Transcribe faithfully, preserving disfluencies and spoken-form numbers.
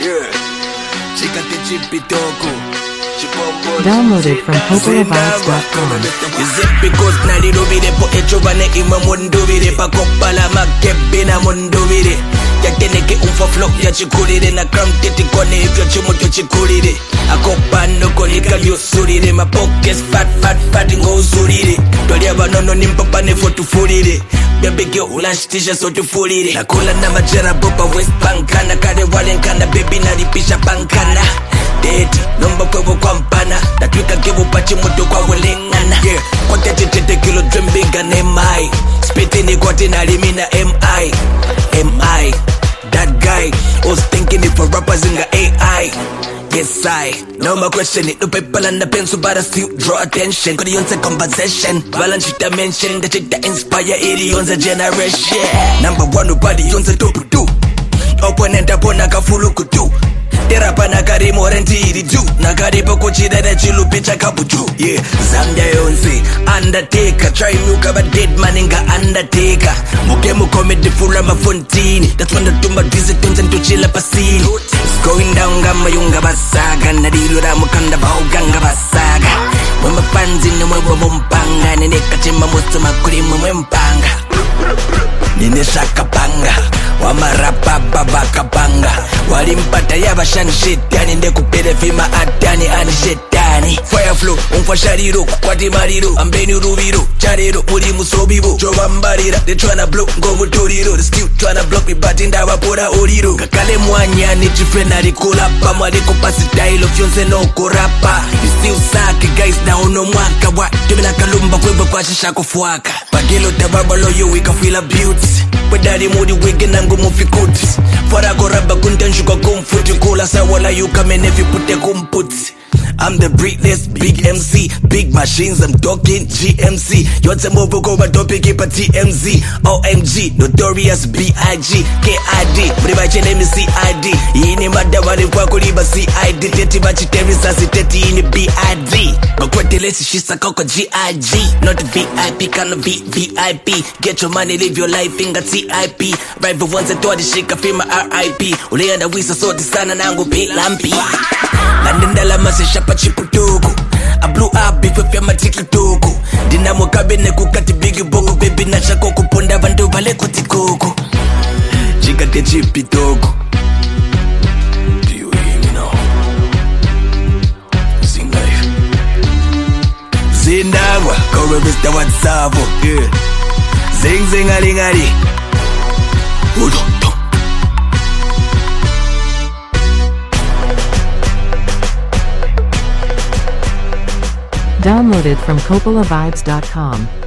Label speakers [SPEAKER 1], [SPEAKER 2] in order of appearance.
[SPEAKER 1] Yeah. Chica te chipitoku.
[SPEAKER 2] Downloaded from Popola Vibes dot com.
[SPEAKER 1] Is it because nali rubire po echovane ima mundubire pa kopala makebina mundubire yakeneke umfa flow ya chikulire na crown titi kone ifyo chimuto chikulire akopano konika yusurire ma pockets fat fat fat ngo usurire twali abanono nimpapane fotufurire baby girl ulashitisha so tufurire nakula na majera boba West Bankana kare walenkana baby nalipisha bankana Deti, nomba kwevo kwa mpana Natwika kivu pachi mutu kwa ulingana Yeah, kwa tete tete kilo drembinga na M I Spiti ni kwa tina limina M I M I, that guy Was thinking it for rappers in the A I Yes I, no more question it No people and the pencil but I still draw attention Kodi yonse conversation Balance chita mention The chita inspire ili yonse generation Number one nobody yonse topu tu Opponent apona kafulu kutu Terapa nakari morenti iri ju Nakari poko chidada chilu picha kabuju Yeah, Zambia yonse Undertaker Try muka ba dead man inga Undertaker Muke mukomedi fula mafontini That's when the tumba dizi tunza ntuchila pasini It's going down gama yunga basaga Nadilu da mukanda bauganga basaga Mwema panzi ni mwewa mumpanga Nineka chima musu makuri mwe mpanga Nine shaka panga Wamarapa babaka panga Walimpata yabashani shetani Ndekupele vima atani ani shetani Fire flow, umfa shariro Kwati mariro, ambeni uruviro Chariro, muri musobibo Jova mbarira, they tryna block Ngomu toriro, they still tryna block me But inda wapora oriro Kakale mwanya ni chifrena rikolapa Mwadeko pasi style of yonse no korapa You still suck guys na uno mwaka Wa, tumina kalumba kwebo kwa shisha kufuaka Pagilo tababalo yo wika feel a beauty Wedari mudi wige nangu mufikuti Fara koraba kuntenju kwa kumfuti Kula sawala you come and if you put the kumputi I'm the breathless big M C Big machines I'm talking G M C Yote mbovu kwa topic ipa T M Z O M G Notorious B I G K I D Mribache name C I D Ini madawari kwa kuliba C I D Teti bachi terisa si teti ini B I D Makwete lesi shisa koko G I G Not V I P kano V V I P Get your money live your life inga T I P Rival ones that toa shika firma R I P Uleanda wisa soti sana nangu pilampi Nandindala masisha pachiputuku I blew up before fya matikutuku Dinamo kabine kukati bigi bogo Baby na shako kuponda vandu vale kutikuku Chikate chipitoku Do you hear me now? Sing life Zindagwa Kowe mister Watsavo Yeah Zing zing ali ngali Udo
[SPEAKER 2] Downloaded from Popola Vibes dot com.